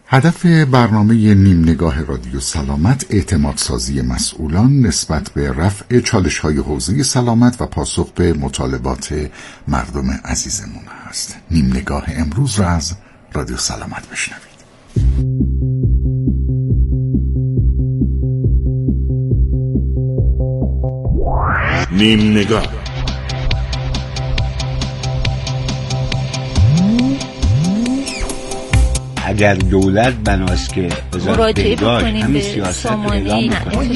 هدف برنامه نیم نگاه رادیو سلامت اعتمادسازی مسئولان نسبت به رفع چالش‌های حوزه سلامت و پاسخ به مطالبات مردم عزیزمون است. نیم نگاه امروز را از رادیو سلامت بشنوید. نیم نگاه. اگر دولت بناست که مراجعه بکنیم به سامانه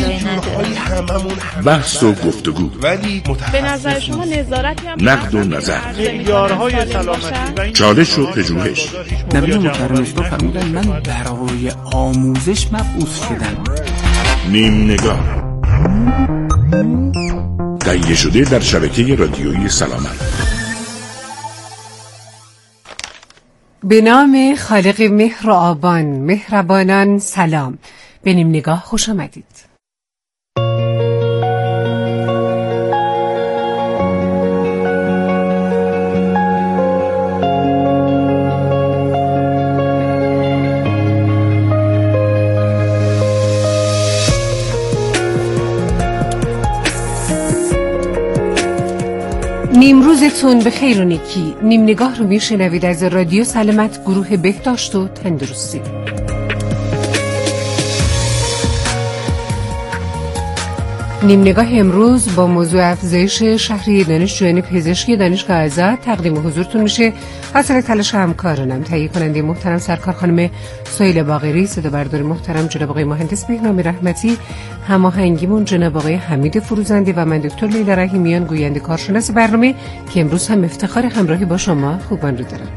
بحث و گفتگو، ولی به نظر شما نظارتی هم نقد و نظر، معیارهای سلامتی، چالش و پژوهش. نبی محترم اسلام فرمودن من برای آموزش مبعوث شدم. نیم نگاه تهیه شده در شبکه رادیویی سلامت. به نام خالق مهر و آبان، مهربانان، سلام. به نیم نگاه خوش آمدید. نیمروزتون به خیر و نیکی. نیم نگاه رو میشنوید از رادیو سلامت، گروه بهداشت و تندرستی. نیم نگاه امروز با موضوع افزایش شهریه دانشجویان پزشکی دانشگاه آزاد تقدیم حضورتون میشه. حاصل تلاش همکارانم، تهیه کننده محترم سرکار خانم سهیل باقری، صدا بردار محترم جناب آقای مهندس بهنام رحمتی، هماهنگیمون جناب آقای حمید فروزنده و من دکتر لیلا رحیمیان، گوینده کارشناس برنامه که امروز هم افتخار همراهی با شما خوبان رو دارم.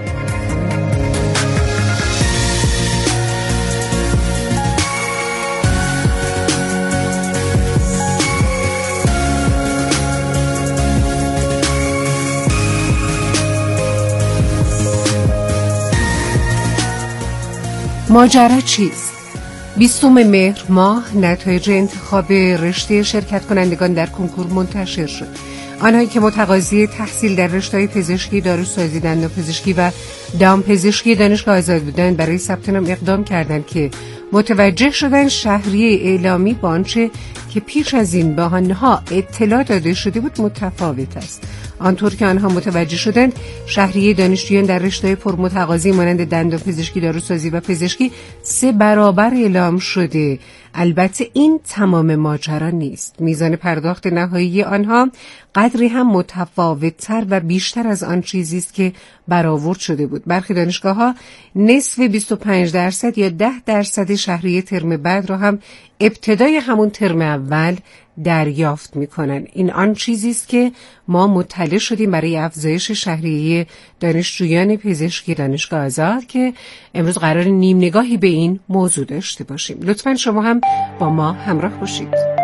ماجرا چیست؟ 20 مهر ماه نتایج انتخاب رشته شرکت کنندگان در کنکور منتشر شد. آنهایی که متقاضی تحصیل در رشته‌های پزشکی، داروسازی، دندانپزشکی و دامپزشکی دانشگاه آزاد بودند برای ثبت نام اقدام کردند که متوجه شدند شهریه اعلامی با آنچه که پیش از این به آنها اطلاع داده شده بود متفاوت است. آنطور که آنها متوجه شدند شهریه دانشجویان در رشته‌های پرمتقاضی مانند دندانپزشکی، داروسازی و پزشکی 3 برابر اعلام شده. البته این تمام ماجرا نیست. میزان پرداخت نهایی آنها قدری هم متفاوت‌تر و بیشتر از آن چیزی است که برآورد شده بود. برخی دانشگاه‌ها نصف 25% یا 10% شهریه ترم بعد را هم ابتدای همون ترم اول دریافت می‌کنند. این آن چیزی است که ما مطلع شدیم برای افزایش شهریه دانشجویان پزشکی دانشگاه آزاد که امروز قرار نیم نگاهی به این موضوع داشته باشیم. لطفاً شما هم با ما همراه باشید.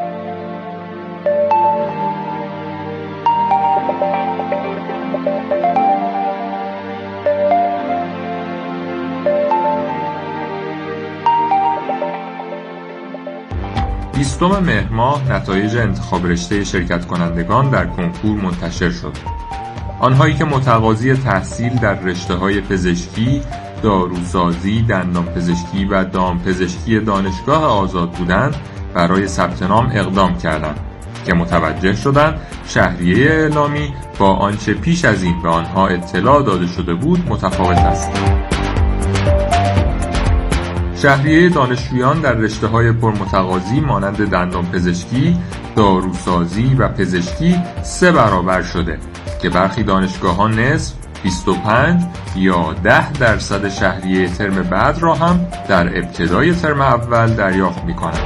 بیستم مهر ماه نتایج انتخاب رشته شرکت کنندگان در کنکور منتشر شد. آنهایی که متقاضی تحصیل در رشته‌های پزشکی، داروسازی، دندانپزشکی و دامپزشکی دانشگاه آزاد بودند برای ثبت نام اقدام کردند که متوجه شدند شهریه اعلامی با آنچه پیش از این به آنها اطلاع داده شده بود متفاوت است. شهریه دانشجویان در رشته‌های پرمتقاضی مانند دندانپزشکی، داروسازی و پزشکی 3 برابر شده که برخی دانشگاه‌ها نصف 25 یا 10% شهریه ترم بعد را هم در ابتدای ترم اول دریافت می‌کنند.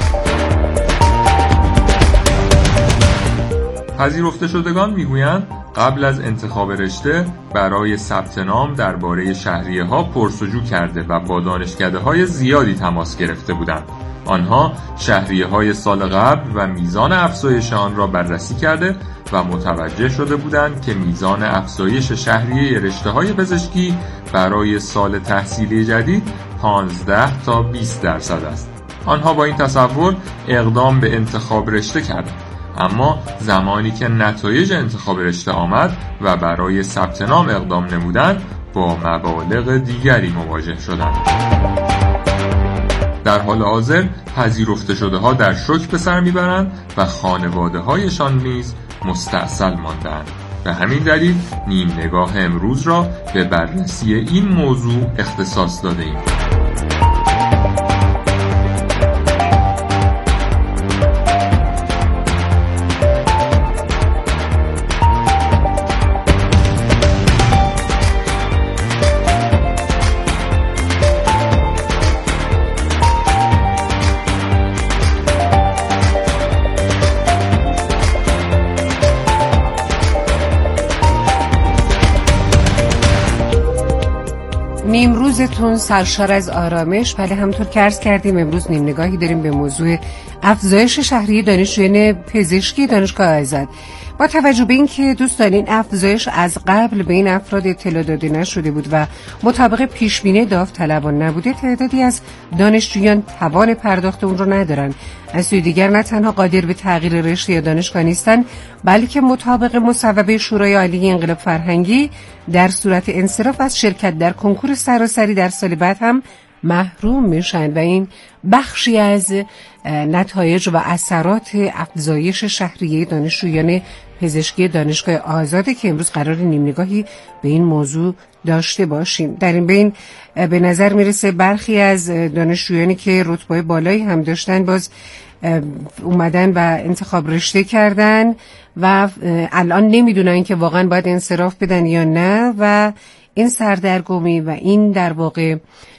پذیرفته شدگان میگویند قبل از انتخاب رشته برای ثبت نام درباره شهریه‌ها پرسجو کرده و با دانشکده‌های زیادی تماس گرفته بودند. آنها شهریه‌های سال قبل و میزان افزایش آن را بررسی کرده و متوجه شده بودند که میزان افزایش شهریه رشته‌های پزشکی برای سال تحصیلی جدید 15 تا 20% است. آنها با این تصور اقدام به انتخاب رشته کردند. اما زمانی که نتایج انتخاب رشته آمد و برای ثبت نام اقدام نمودند با مبالغ دیگری مواجه شدند. در حال حاضر پذیرفته شده ها در شوک به سر میبرند و خانواده هایشان نیز مستأصل ماندند. به همین دلیل نیم نگاه امروز را به بررسی این موضوع اختصاص داده ایم. نیمروزتون سرشار از آرامش. بله، همونطور که عرض کردیم امروز نیم نگاهی داریم به موضوع افزایش شهریه دانشجویان پزشکی دانشگاه آزاد. با توجه به اینکه دوستان این افزایش از قبل به این افراد اطلاع داده نشده بود و مطابق پیشبینی داوطلبان نبوده، تعدادی از دانشجویان توان پرداخت اون رو ندارن. از سوی دیگر نه تنها قادر به تغییر رشته یا دانشگاه نیستن، بلکه مطابق مصوبه شورای عالی انقلاب فرهنگی در صورت انصراف از شرکت در کنکور سراسری در سال بعد هم محروم میشن و این بخشی از نتایج و اثرات افزایش شهریه دانشجویان پزشکی دانشگاه آزاده که امروز قرار نیم نگاهی به این موضوع داشته باشیم. در این بین به نظر میرسه برخی از دانشجویانی که رتبه بالایی هم داشتن باز اومدن و انتخاب رشته کردن و الان نمیدونن که واقعا باید انصراف بدن یا نه و این سردرگمی و این در واقع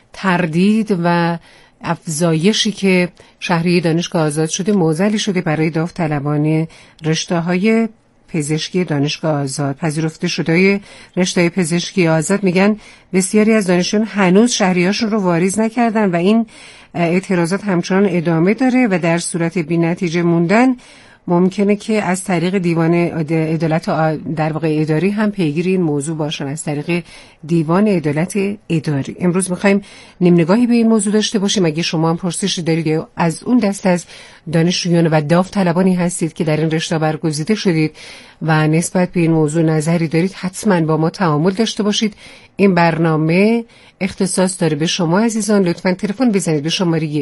تردید و افزایشی که شهریه دانشگاه آزاد شده معضلی شده برای داوطلبان رشته‌های پزشکی دانشگاه آزاد. پذیرفته شده رشته پزشکی آزاد میگن بسیاری از دانشجویان هنوز شهریه‌هاشون رو واریز نکردن و این اعتراضات همچنان ادامه داره و در صورت بی‌نتیجه موندن ممکنه که از طریق دیوان عدالت در واقع اداری هم پیگیر این موضوع باشن، از طریق دیوان عدالت اداری. امروز میخوایم نیم نگاهی به این موضوع داشته باشیم. اگه شما هم پرسشی دارید از اون دست از دانشجویان و داوطلبانی هستید که در این رشته برگزیده شدید و نسبت به این موضوع نظری دارید، حتما با ما تعامل داشته باشید. این برنامه اختصاص داره به شما عزیزان. لطفاً تلفن بزنید به شماره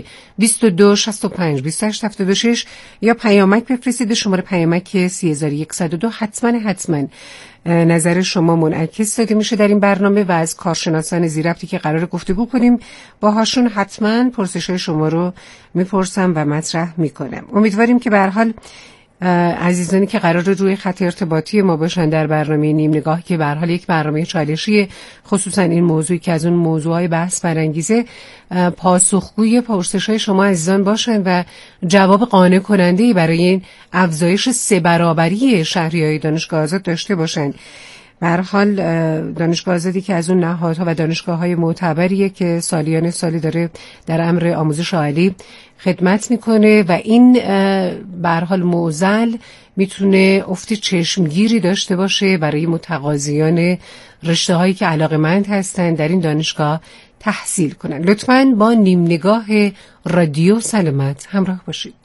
22 65 28 76 یا پیامک بفرستید به شماره پیامک 3102. حتما نظر شما منعکس داده میشه در این برنامه و از کارشناسان زیربطی که قرار گفتگو کنیم باهاشون حتما پرسش‌های شما رو میپرسم و مطرح میکنم. امیدواریم که به هر حال عزیزانی که قرار روی خط ارتباطی ما باشن در برنامه نیم نگاه که به هر حال یک برنامه چالشی، خصوصا این موضوعی که از اون موضوعهای بحث برانگیزه، پاسخگوی پرسش‌های شما عزیزان باشن و جواب قانع کننده‌ای برای این افزایش 3 برابری شهریه‌های دانشگاه آزاد داشته باشن. به هر حال دانشگاه آزادی که از اون نهادها و دانشگاه‌های معتبریه که سالیان سالی داره در امر آموزش عالی خدمت میکنه و این به هر حال معضل میتونه افت چشمگیری داشته باشه برای متقاضیان رشته‌هایی که علاقه‌مند هستن در این دانشگاه تحصیل کنن. لطفاً با نیم نگاه رادیو سلامت همراه باشید.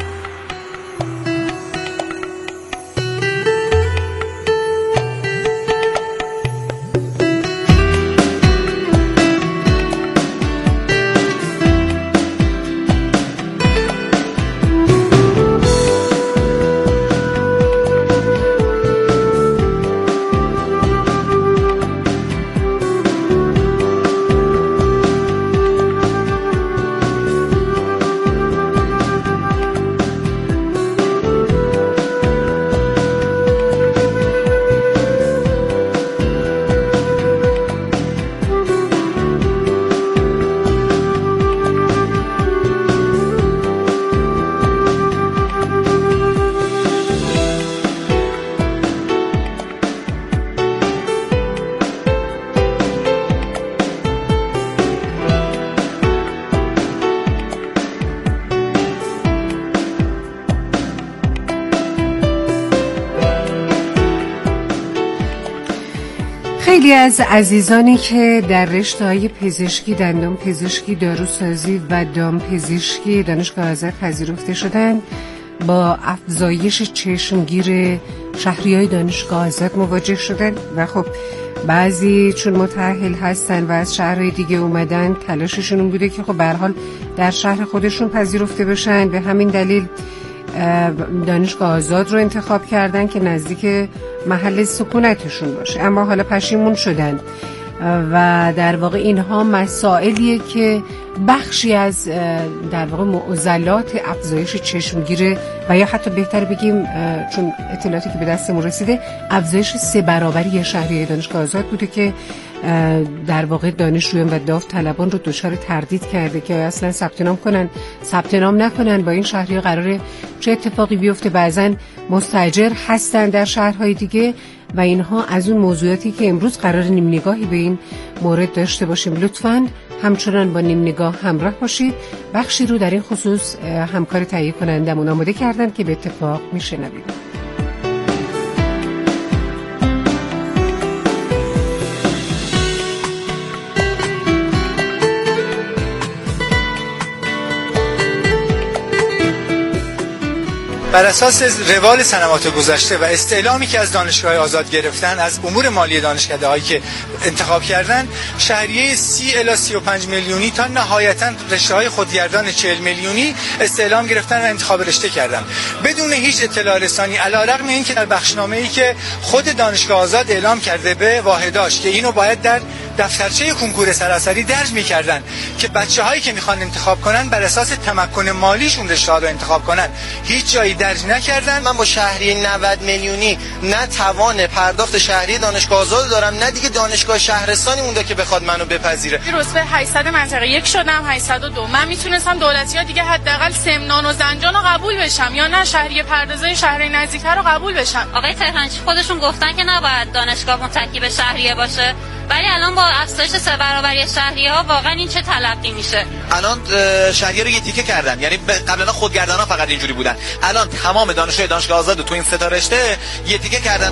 خیلی از عزیزانی که در رشته‌های پزشکی، دندان پزشکی، داروسازی و دامپزشکی دانشگاه آزاد پذیرفته شدن با افزایش چشمگیر شهریه‌های دانشگاه آزاد مواجه شدن و خب بعضی چون متأهل هستن و از شهرهای دیگه اومدن، تلاششون اون بوده که خب به هر حال در شهر خودشون پذیرفته بشن. به همین دلیل دانشگاه آزاد رو انتخاب کردن که نزدیک محل سکونتشون باشه، اما حالا پشیمون شدن و در واقع اینها مسائلیه که بخشی از در واقع معضلات افزایش چشمگیره و یا حتی بهتر بگیم چون اطلاعاتی که به دستمون رسیده افزایش 3 برابری شهریه دانشگاه آزاد بوده که در واقع دانشجویان و داوطلبان رو دچار تردید کرده که اصلا ثبت نام کنن ثبت نام نکنن. با این شهریه قراره چه اتفاقی بیفته؟ بعضن مستاجر هستن در شهرهای دیگه و اینها از اون موضوعاتی که امروز قرار نیم نگاهی به این مورد داشته باشیم. لطفاً همچنان با نیم نگاه همراه باشید. بخشی رو در این خصوص همکار تهیه کنندمون آماده کردن که به اتفاق میشنویم. بر اساس روال سنوات گذشته و استعلامی که از دانشگاه آزاد گرفتن از امور مالی دانشکده‌هایی که انتخاب کردن، شهریه 30 الی 35 میلیونی تا نهایتاً رشته‌های خودگردان 40 میلیونی استعلام گرفتن و انتخاب رشته کردن بدون هیچ اطلاع رسانی، علی‌رغم اینکه در بخشنامه‌ای که خود دانشگاه آزاد اعلام کرده به واحداش که اینو باید در دفترچه کنکور سراسری درج می‌کردن که بچه‌هایی که می‌خوان انتخاب کنن بر اساس تمکن مالیشون رشته‌ها رو انتخاب کنن، هیچ جایی درج نکردن. من با شهریه 90 میلیونی نه توان پرداخت شهریه دانشگاه آزاد دارم، نه دیگه دانشگاه شهرستانی مونده که بخواد منو بپذیره. رتبه 800 منطقه 1 شدم، 802. من میتونستم دولتی‌ها دیگه حداقل سمنان و زنجان رو قبول بشم یا نه شهریه پردازه شهر نزدیک‌تر رو قبول بشم. آقای تهرانچی خودشون گفتن که نباید دانشگاه متکی به شهریه باشه، ولی الان با افزایش 3 برابری شهریه‌ها واقعا این چه تلقی میشه؟ الان شهریه رو یه تیکه کردن، یعنی قبلا خودگردانا فقط اینجوری بودن، الان تمام دانشجوی دانشگاه آزاد تو این 3 تا رشته یه تیکه کردن.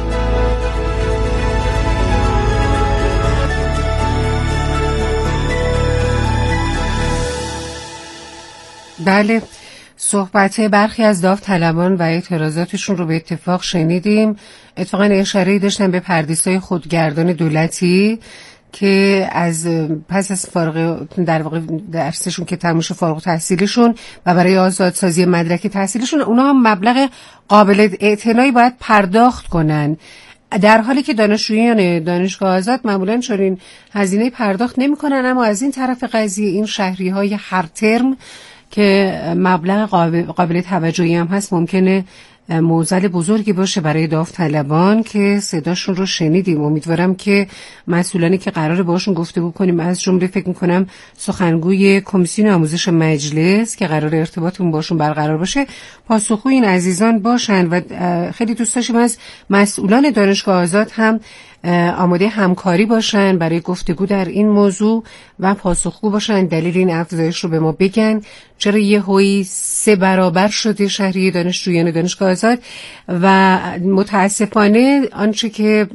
بله، صحبت برخی از داوطلبان و اعتراضاتشون رو به اتفاق شنیدیم. اتفاقا اشاره‌ای داشتن به پردیسای خودگردان دولتی که از پس از فارغ در واقع درسشون که تموم شد، فارغ تحصیلشون و برای آزادسازی مدرک تحصیلشون اونها هم مبلغ قابل اعتنایی باید پرداخت کنن، در حالی که دانشجویان دانشگاه آزاد معمولاً چنین هزینه پرداخت نمی‌کنن. اما از این طرف قضیه این شهریه‌های هر ترم که مبلغ قابل توجهی هم هست ممکنه معضل بزرگی باشه برای داوطلبان که صداشون رو شنیدیم. امیدوارم که مسئولانی که قراره باشون گفتگو کنیم، از جمله فکر میکنم سخنگوی کمیسیون آموزش مجلس که قراره ارتباطمون باشون برقرار باشه، پاسخگوی این عزیزان باشن و خیلی دوست داشتیم از مسئولان دانشگاه آزاد هم آماده همکاری باشن برای گفتگو در این موضوع و پاسخگو باشن، دلیل این افزایش رو به ما بگن، چرا یهویی 3 برابر شده شهریه دانشجویان دانشگاه آزاد. و متاسفانه آنچه که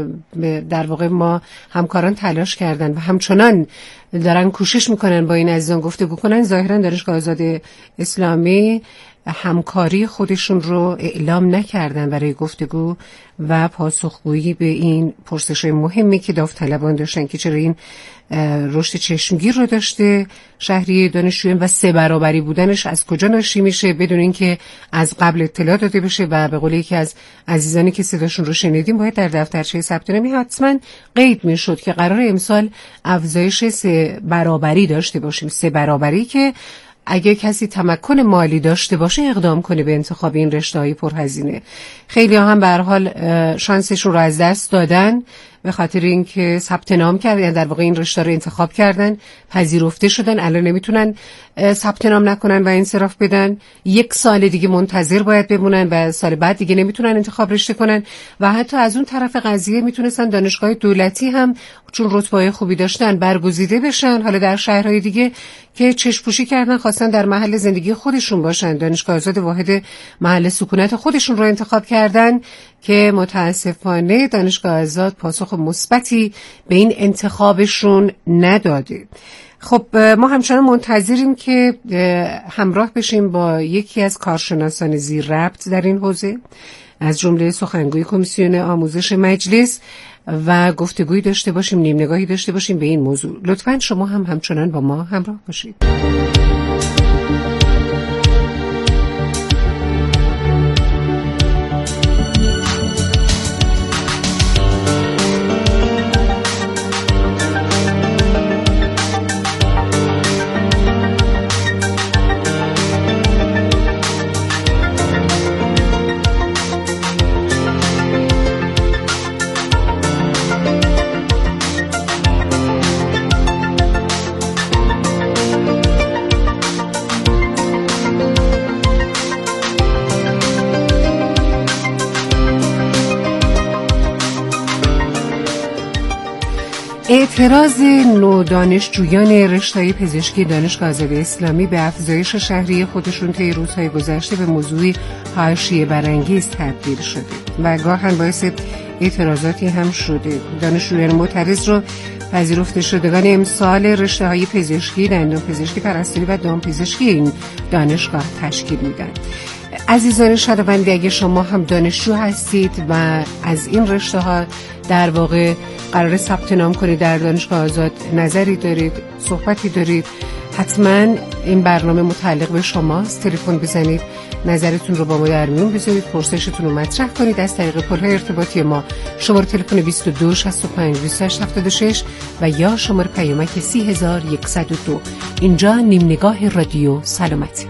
در واقع ما همکاران تلاش کردن و همچنان دارن کوشش میکنن با این عزیزان گفتگو کنن، ظاهرا دانشگاه آزاد اسلامی همکاری خودشون رو اعلام نکردن برای گفتگو و پاسخگویی به این پرسش‌های مهمی که داوطلبان داشتن که چرا این رشد چشمگیر رو داشته شهریه دانشجویان و 3 برابری بودنش از کجا ناشی میشه بدون اینکه از قبل اطلاع داده بشه. و به قول یکی از عزیزانی که صداشون رو شنیدیم باید در دفترچه ثبت نامی حتما قید میشد که قرار امسال افزایش 3 برابری داشته باشیم، 3 برابری که اگه کسی تمکن مالی داشته باشه اقدام کنه به انتخاب این رشته‌های پرهزینه. خیلی هم به هر حال شانسشون رو از دست دادن به خاطر اینکه ثبت نام کردن، در واقع این رشته رو انتخاب کردن، پذیرفته شدن، الان نمیتونن ثبت نام نکنن و انصراف بدن، 1 سال دیگه منتظر باید بمونن و سال بعد دیگه نمیتونن انتخاب رشته کنن. و حتی از اون طرف قضیه میتونستن دانشگاه دولتی هم چون رتبه‌های خوبی داشتن برگزیده بشن، حالا در شهرهای دیگه که چشم‌پوشی کردن خواستن در محل زندگی خودشون باشن، دانشگاه آزاد واحد محل سکونت خودشون رو انتخاب کردن که متاسفانه دانشگاه آزاد پاسخ مثبتی به این انتخابشون نداده. خب ما همچنان منتظریم که همراه بشیم با یکی از کارشناسان زیر ربط در این حوزه از جمله سخنگوی کمیسیون آموزش مجلس و گفتگویی داشته باشیم، نیم نگاهی داشته باشیم به این موضوع. لطفاً شما هم همچنان با ما همراه باشید. اعتراض نو دانشجویان رشته پزشکی دانشگاه آزادی اسلامی به افزایش شهریه خودشون طی روزهای گذشته به موضوعی حاشیه برانگیز تبدیل شده و گاهن باعث اعتراضاتی هم شده. دانشجویان معترض رو پذیرفته شدگان امسال رشته‌های پزشکی، دندانپزشکی، پرستاری و دامپزشکی این دانشگاه تشکیل میدن. عزیزان شنونده، اگه شما هم دانشجو هستید و از این رشته‌ها در واقع قرار ثبت نام کنید در دانشگاه آزاد، نظری دارید، صحبتی دارید، حتما این برنامه متعلق به شماست. تلفن بزنید، نظرتون رو با ما در میون بذارید، پرسشتون رو مطرح کنید از طریق پل‌های ارتباطی ما، شماره تلفن 22 65 28 76 و یا شماره پیامک 30102. اینجا نیم نگاه رادیو سلامتی.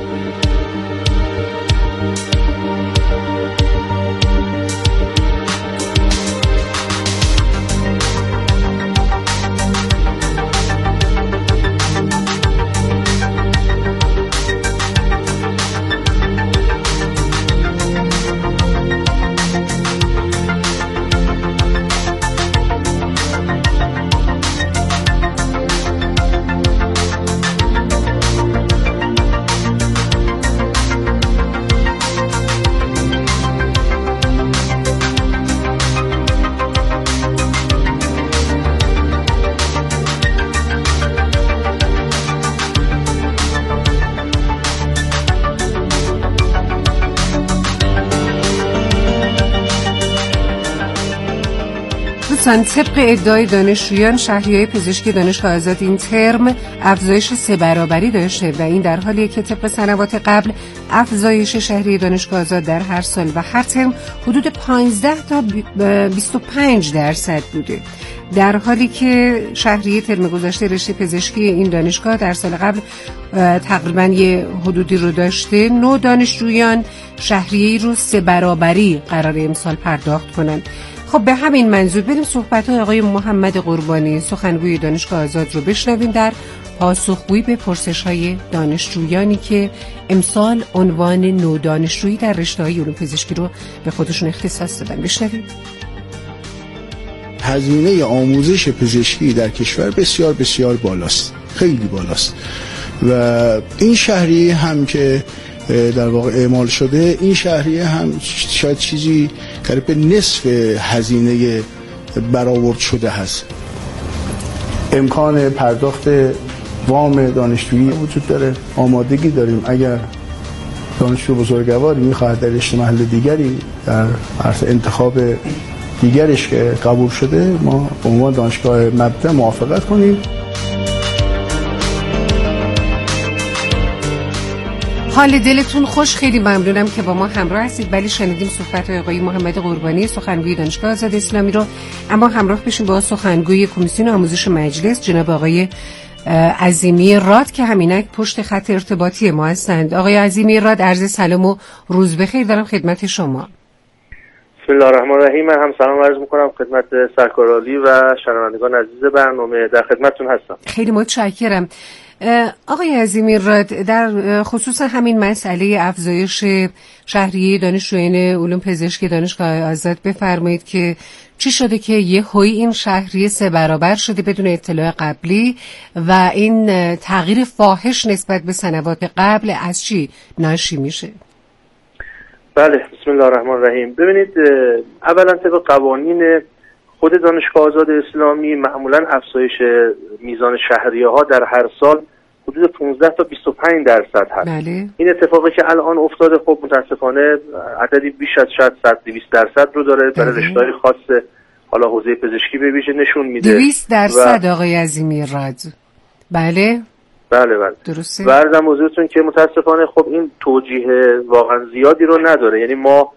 طبق ادعای دانشجویان، شهریه‌های پزشکی دانشگاه آزاد این ترم افزایش 3 برابری داشته و این در حالیه که طبق سنوات قبل افزایش شهریه دانشگاه آزاد در هر سال و هر ترم حدود 15 تا 25% بوده، در حالی که شهریه ترم گذشته رشته پزشکی این دانشگاه در سال قبل تقریبا یه حدودی رو داشته. نو دانشجویان شهریه‌ای رو 3 برابری قرار امسال پرداخت کنن. خب به همین منظور بریم صحبت‌های آقای محمد قربانی، سخنگوی دانشگاه آزاد رو بشنویم در پاسخگویی به پرسش‌های دانشجویانی که امسال عنوان نو دانشجویی در رشته‌های علوم پزشکی رو به خودشون اختصاص دادن. بشنویم. هزینه آموزش پزشکی در کشور بسیار بسیار بالاست، خیلی بالاست و این شهریه هم که در واقع اعمال شده، این شهریه هم شاید چیزی قریب به نصف هزینه برآورد شده هست. امکان پرداخت وام دانشجویی وجود داره، آمادگی داریم اگر دانشجو بزرگواری میخواهد در رشته محل دیگری در عرض انتخاب دیگرش که قبول شده ما به عنوان دانشگاه مبدأ موافقت کنیم. حال دلتون خوش، خیلی ممنونم که با ما همراه هستید. ولی شنیدیم صحبت‌های آقای محمد قربانی، سخنگوی دانشگاه آزاد اسلامی رو، اما همراه بشیم با سخنگوی کمیسیون آموزش مجلس جناب آقای عظیمی راد که همینک پشت خط ارتباطی ما هستند. آقای عظیمی راد، عرض سلام و روز بخیر دارم خدمت شما. بسم الله الرحمن الرحیم. من هم سلام عرض می‌کنم خدمت سرکار عالی و شنوندگان عزیز برنامه، در خدمتتون هستم. خیلی متشکرم. آقای عظیمی راد، در خصوص همین مسئله افزایش شهریه دانشجویان علوم پزشکی دانشگاه آزاد بفرمایید که چی شده که یهویی این شهریه 3 برابر شده بدون اطلاع قبلی و این تغییر فاحش نسبت به سنوات قبل از چی ناشی میشه؟ بله، بسم الله الرحمن الرحیم. ببینید، اولا طبق قوانین خود دانشگاه آزاد اسلامی معمولا افزایش میزان شهریه ها در هر سال حدود 15 تا 25% هست. بله. این اتفاقی که الان افتاده خب متاسفانه عددی بیش از شاید 100-200% رو داره برای رشته‌های خاص حالا حوزه پزشکی به ویژه نشون میده. 200% آقای عظیمی راد. بله درسته. و عرضم حضورتون که متاسفانه خب این توجیه واقعا زیادی رو نداره. یعنی ما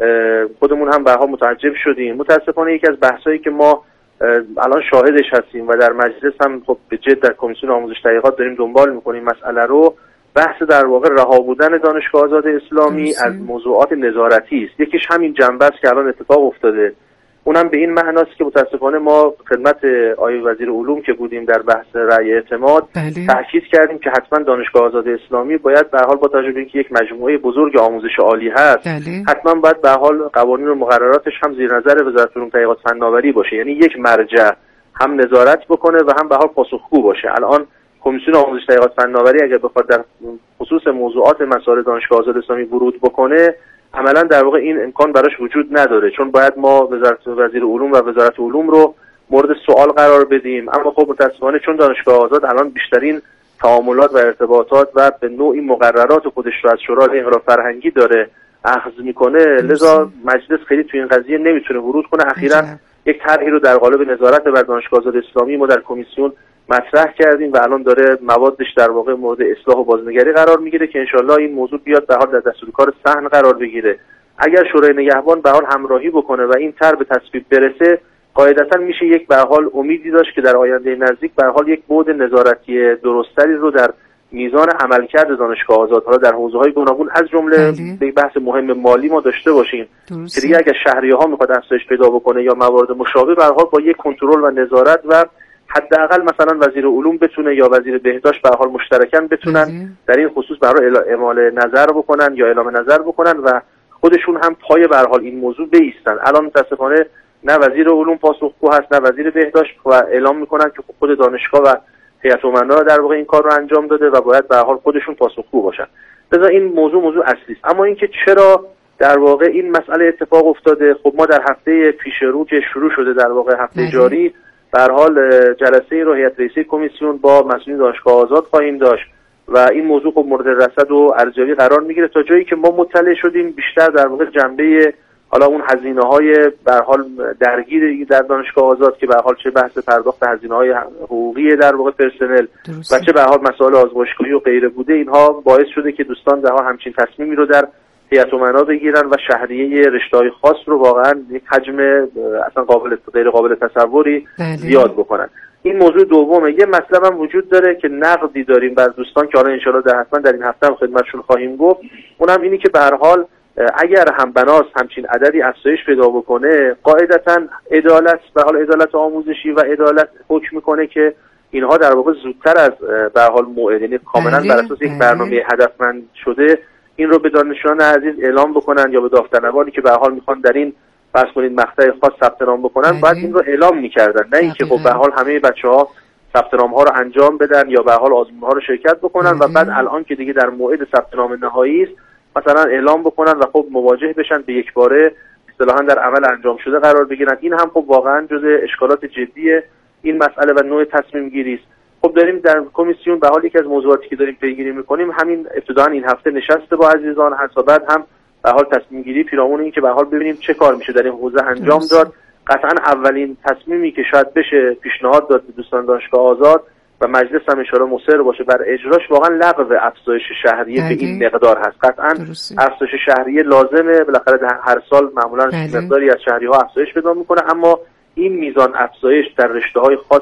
خودمون هم به‌ها متعجب شدیم. متاسفانه یکی از بحثایی که ما الان شاهدش هستیم و در مجلس هم خب به جد در کمیسیون آموزش تحقیقات داریم دنبال میکنیم مسئله رو، بحث در واقع رها بودن دانشگاه آزاد اسلامی از موضوعات نظارتی است. یکیش همین جنبه است که الان اتفاق افتاده. اونم به این معناست که متاسفانه ما خدمت آقای وزیر علوم که بودیم در بحث رأی اعتماد تاکید کردیم که حتما دانشگاه آزاد اسلامی باید به هر حال با توجه به اینکه یک مجموعه بزرگ آموزش عالی هست حتما باید به هر حال قوانین و مقرراتش هم زیر نظر وزارت علوم تحقیقات فناوری باشه. یعنی یک مرجع هم نظارت بکنه و هم به هر حال پاسخگو باشه. الان کمیسیون آموزش تحقیقات فناوری اگر بخواد در خصوص موضوعات مسائل دانشگاه آزاد اسلامی ورود بکنه، عملا در واقع این امکان براش وجود نداره، چون باید ما وزیر علوم و وزارت علوم رو مورد سوال قرار بدیم. اما خب متاسفانه چون دانشگاه آزاد الان بیشترین تعاملات و ارتباطات و به نوعی مقررات خودش رو از شورای انقلاب فرهنگی داره اخذ میکنه، لذا مجلس خیلی تو این قضیه نمیتونه ورود کنه. اخیراً یک طرحی رو در قالب نظارت بر دانشگاه آزاد اسلامی ما در کمیسیون مطرح کردیم و الان داره موادش در واقع مورد اصلاح و بازنگری قرار میگیره که انشالله این موضوع بیاد به حال در دستورکار صحن قرار بگیره. اگر شورای نگهبان به حال همراهی بکنه و این طرح به تصویب برسه، قاعدتا میشه یک به حال امیدی داشت که در آینده نزدیک به حال یک بعد نظارتی درستری رو در میزان عملکرد دانشگاه آزاد حالا در حوزه‌های گوناگون از جمله یک بحث مهم مالی ما داشته باشیم که دیگه اگر شهریه‌ها میخواد افزایش پیدا بکنه یا موارد مشابه به هر حال با یک کنترل و نظارت و حداقل مثلا وزیر علوم بتونه یا وزیر بهداشت به حال مشترکاً بتونن در این خصوص برای اعمال نظر بکنن یا اعلام نظر بکنن و خودشون هم پای به حال این موضوع بایستن. الان متاسفانه نه وزیر علوم پاسخگو هست نه وزیر بهداشت و اعلام میکنن که خود دانشگاه و هیئت امنا در واقع این کار رو انجام داده و باید به حال خودشون پاسخگو باشن. لذا این موضوع اصلی است. اما اینکه چرا در واقع این مسئله اتفاق افتاده، خب ما در هفته پیش رو که شروع شده در واقع هفته جاری به هر حال جلسه رو هیئت رئیسه کمیسیون با مسئولین دانشگاه آزاد خواهیم داشت و این موضوع خب مورد رصد و ارزیابی قرار میگیره تا جایی که ما مطلع شدیم بیشتر در واقع جنبه حالا اون هزینه‌های به هر حال درگیر در دانشگاه آزاد که به هر حال چه بحث پرداخت هزینه‌های حقوقی در واقع پرسنل و چه به هر حال مسائل آزمایشگاهی و غیره بوده، اینها باعث شده که دوستان در واقع همچین تصمیمی رو در هیئت امنا بگیرن و شهریه رشته‌های خاص رو واقعا یک حجم اصلا غیر قابل تصوری زیاد بکنن. این موضوع دومه. یه مطلب هم وجود داره که نقدی داریم بر دوستان که حالا ان شاءالله حتما در این هفته هم خدمتشون خواهیم گفت. اونم اینی که به هر حال اگر هم بناس همچین عددی افزایش پیدا بکنه، قاعدتاً عدالت به حال عدالت آموزشی و عدالت حکم میکنه که اینها در واقع زودتر از به حال موعد، یعنی کاملا بر اساس یک برنامه هدفمند شده این رو به دانشجویان عزیز اعلام بکنن یا به داوطلبانی که به حال میخوان در این فرض کنید مقطع خاص ثبت نام بکنن باید این رو اعلام میکردن، نه اینکه خب به حال همه بچه‌ها ثبت نام ها رو انجام بدن یا به حال آزمون ها رو شرکت بکنن و بعد الان که دیگه در موعد ثبت نام نهایی است مثلا اعلام بکنن و خب مواجه بشن به یک باره اصطلاحاً در عمل انجام شده قرار بگیرن. این هم خب واقعا جزء اشکالات جدی این مسئله و نوع تصمیم گیری است. خب داریم در کمیسیون به حال یکی از موضوعاتی که داریم پیگیری می‌کنیم همین ابتداً این هفته نشسته با عزیزان هست و بعد هم به حال تصمیم گیری پیرامون این که به حال ببینیم چه کار میشه در این حوزه انجام داد. قطعاً اولین تصمیمی که شاید بشه پیشنهاد داد به دوستان دانشگاه آزاد و مجلس هم اشاره مصر باشه بر اجراش واقعا لغو افزایش شهریه به این مقدار هست. قطعاً افزایش شهریه لازمه، بالاخره هر سال معمولاً مقداری از شهریه‌ها افزایش پیدا میکنه، اما این میزان افزایش در رشته‌های خاص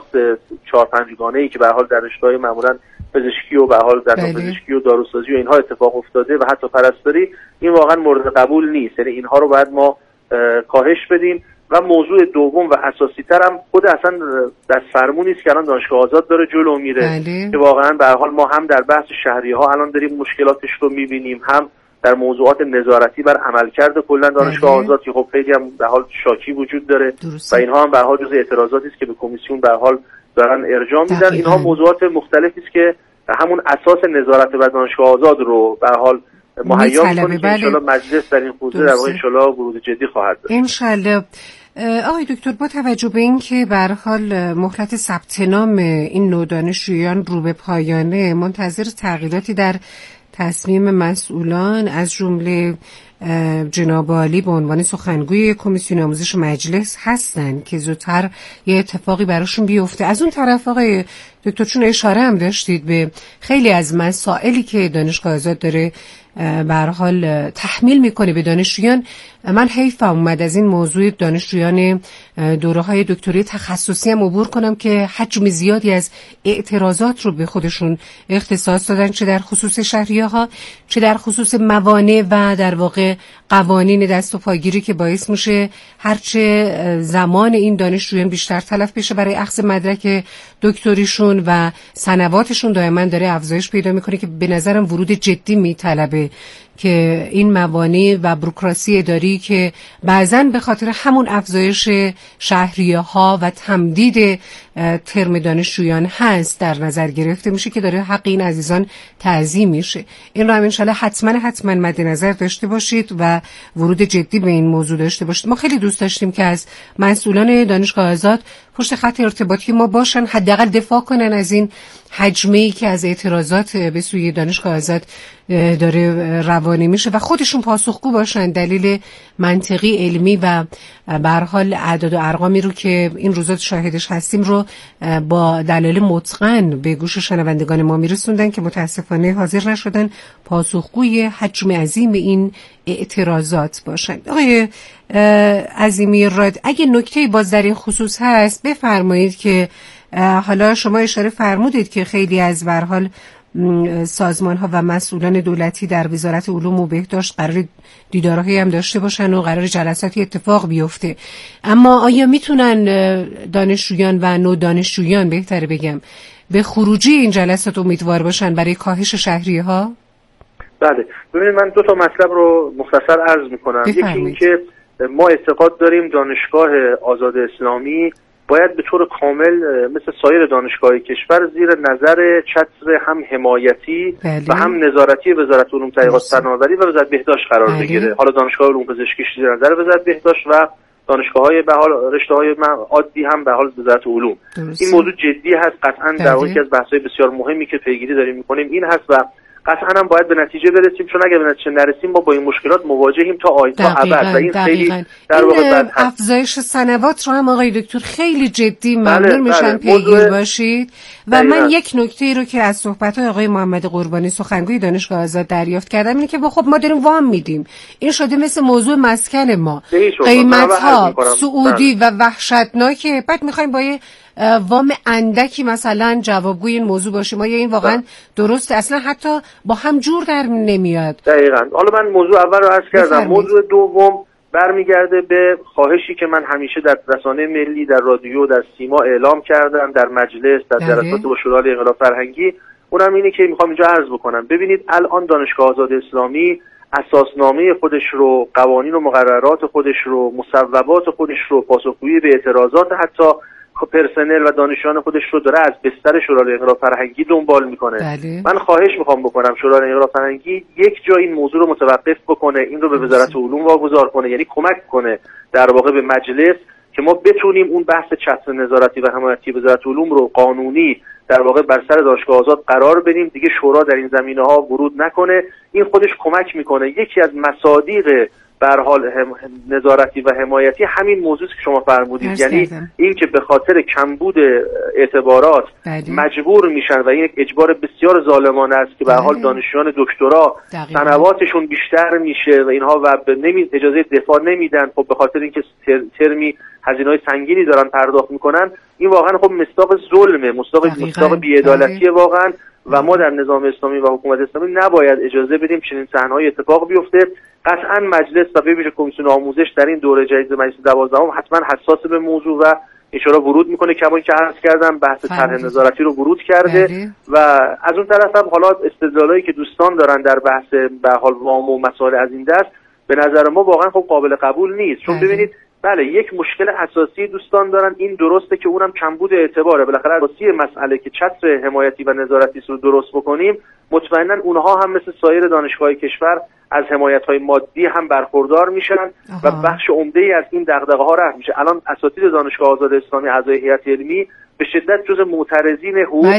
4-5 گانه‌ای که به هر حال در رشته‌های معمولاً پزشکی و به حال در پزشکی و داروسازی و اینها اتفاق افتاده و حتی پرستاری، این واقعا مورد قبول نیست. یعنی اینها رو باید ما کاهش بدیم. و موضوع دوم و اساسی تر هم خود اصلا در فرمونی است که الان دانشگاه آزاد داره جلو میره که واقعا به هر حال ما هم در بحث شهریه‌ها الان داریم مشکلاتش رو میبینیم، هم در موضوعات نظارتی بر عملکرد کلا دانشگاه آزاد که خب خیلی هم به حال شاکی وجود داره و اینها هم به حال جزء اعتراضاتی است که به کمیسیون به حال دارن ارجاع میدن. اینها موضوعات مختلفی است که همون اساس نظارت بر دانشگاه آزاد رو به حال مهیا کنیم که ان شاءالله مجلس در این حوزه در واقع ان شاءالله ورود جدی خواهد داشت. ان شاءالله. آقای دکتر، با توجه به این که به هر حال مهلت ثبت نام این نوع دانشجویان رو به پایانه، منتظر تغییراتی در تصمیم مسئولان از جمله جناب عالی به عنوان سخنگوی کمیسیون آموزش مجلس هستن که زودتر یه اتفاقی براشون بیفته. از اون طرف آقای دکتر، چون اشاره هم داشتید به خیلی از مسائلی که دانشگاه آزاد داره به هر حال تحمیل میکنه به دانشجویان، من حیفم اومد از این موضوع دانشجویان دوره‌های دکتری تخصصی هم عبور کنم که حجم زیادی از اعتراضات رو به خودشون اختصاص دادن، چه در خصوص شهریه‌ها چه در خصوص موانع و در واقع قوانین دست و پاگیری که باعث میشه هرچه زمان این دانشجویان بیشتر تلف بشه برای اخذ مدرک دکتریشون و سنواتشون دائما داره افزایش پیدا میکنه که به نظرم ورود جدی میطلبه که این موانع و بروکراسی اداری که بعضن به خاطر همون افزایش شهریه‌ها و تمدید ترم دانشجویان هست در نظر گرفته میشه که داره حق این عزیزان تعظیم میشه. این رو هم انشالله حتما مد نظر داشته باشید و ورود جدی به این موضوع داشته باشید. ما خیلی دوست داشتیم که از مسئولان دانشگاه آزاد پشت خط ارتباطی ما باشن، حداقل دفاع کنن از این حجمه‌ای که از اعتراضات به سوی دانشگاه آزاد داره روانه میشه و خودشون پاسخگو باشن، دلیل منطقی علمی و به هر حال اعداد و ارقامی رو که این روزات شاهدش هستیم رو با دلایل متقن به گوش شنوندگان ما میرسوندن که متاسفانه حاضر نشدن پاسخگوی حجم عظیم این اعتراضات باشن. آقای عظیمی راد، اگه نکته‌ای باز در این خصوص هست بفرمایید که حالا شما اشاره فرمودید که خیلی از به هر حال سازمان‌ها و مسئولان دولتی در وزارت علوم و بهداشت قرار دیدارهایی هم داشته باشن و قرار جلساتی اتفاق بیفته، اما آیا میتونن دانشجویان و نو دانشجویان بهتره بگم به خروجی این جلسات امیدوار باشن برای کاهش شهریه‌ها؟ بله، ببینید من دو تا مطلب رو مختصر عرض میکنم. یکی این که ما اعتقاد داریم دانشگاه آزاد اسلامی باید به طور کامل مثل سایر دانشگاه کشور زیر نظر چتر هم حمایتی و هم نظارتی وزارت علوم تحقیقات فناوری و وزارت بهداشت قرار بگیره. حالا دانشگاه علوم پزشکی زیر نظر وزارت بهداشت و دانشگاه‌های به حال رشته‌های عادی هم به حال وزارت علوم. این موضوع جدی هست، قطعاً در واقع از بحث‌های بسیار مهمی که پیگیری داریم می‌کنیم این هست و قطعاً هم باید به نتیجه برسیم، چون اگه به نتیجه نرسیم ما با این مشکلات مواجهیم تا ابد و این خیلی در واقع افزایش سنوات رو هم آقای دکتر خیلی جدی ممنون میشم پیگیر باشید. و من یک نکته رو که از صحبت‌های آقای محمد قربانی سخنگوی دانشگاه آزاد دریافت کردم اینه که خب ما داریم وام میدیم، این شده مثل موضوع مسکن ما، قیمت‌ها سعودی و وحشتناکه، بعد می‌خوایم با وام اندکی مثلا جوابگوی این موضوع باشیم. آیا این واقعا درسته؟ اصلا حتی با هم جور در نمیاد. دقیقاً. حالا من موضوع اول رو عرض کردم. موضوع دوم برمیگرده به خواهشی که من همیشه در رسانه ملی، در رادیو، در سیما اعلام کردم، در مجلس، در جلسات با شورای انقلاب فرهنگی، اونم اینه که میخوام اینجا عرض بکنم. ببینید الان دانشگاه آزاد اسلامی اساسنامه خودش رو، قوانین و مقررات خودش رو، مصوبات خودش رو، پاسخگویی به اعتراضات حتی پرسنل و دانشجویان خودش رو داره از بستر شورای انقلاب فرهنگی دنبال میکنه. من خواهش میخوام بکنم شورای انقلاب فرهنگی یک جا این موضوع رو متوقف بکنه، این رو به وزارت علوم واگذار کنه، یعنی کمک کنه در واقع به مجلس که ما بتونیم اون بحث چتر نظارتی و حمایتی وزارت علوم رو قانونی در واقع بر سر دانشگاه آزاد قرار بدیم، دیگه شورا در این زمینه‌ها ورود نکنه. این خودش کمک میکنه. یکی از مصادیق به هر حال نظارتی و حمایتی همین موضوعی که شما فرمودید، یعنی این که به خاطر کمبود اعتبارات مجبور میشن و این یک اجبار بسیار ظالمانه است که به هر حال دانشجویان دکترا سنواتشون بیشتر میشه و اینها و اجازه دفاع نمیدن، خب به خاطر اینکه ترمی هزینه‌های سنگینی دارن پرداخت میکنن. این واقعا خب مصداق ظلمه، مصداق بی‌عدالتی واقعا و ما در نظام اسلامی و حکومت اسلامی نباید اجازه بدیم چنین صحنه‌های اتفاق بیفته. قطعا مجلس و به ویژه کمیسیون آموزش در این دوره جدید مجلس 12 حتما حساس به موضوع و اشاره ورود میکنه که همون که عرض کردم بحث طرح نظارتی رو ورود کرده و از اون طرف هم حالا استدلالایی که دوستان دارن در بحث به حال وام و مسائل از این دست به نظر ما واقعا خب قابل قبول نیست، چون ببینید بله یک مشکل اساسی دوستان دارن، این درسته که اونم کمبود اعتباره. بالاخره اساسی مسئله که چتر حمایتی و نظارتی رو درست بکنیم، مطمئنا اونها هم مثل سایر دانشگاه کشور از حمایت‌های مادی هم برخوردار میشن و بخش عمده‌ای از این دغدغه‌ها رفع میشه. الان اساتید دانشگاه آزاد اسلامی اعضای هیئت علمی به شدت جز معترضین حقوق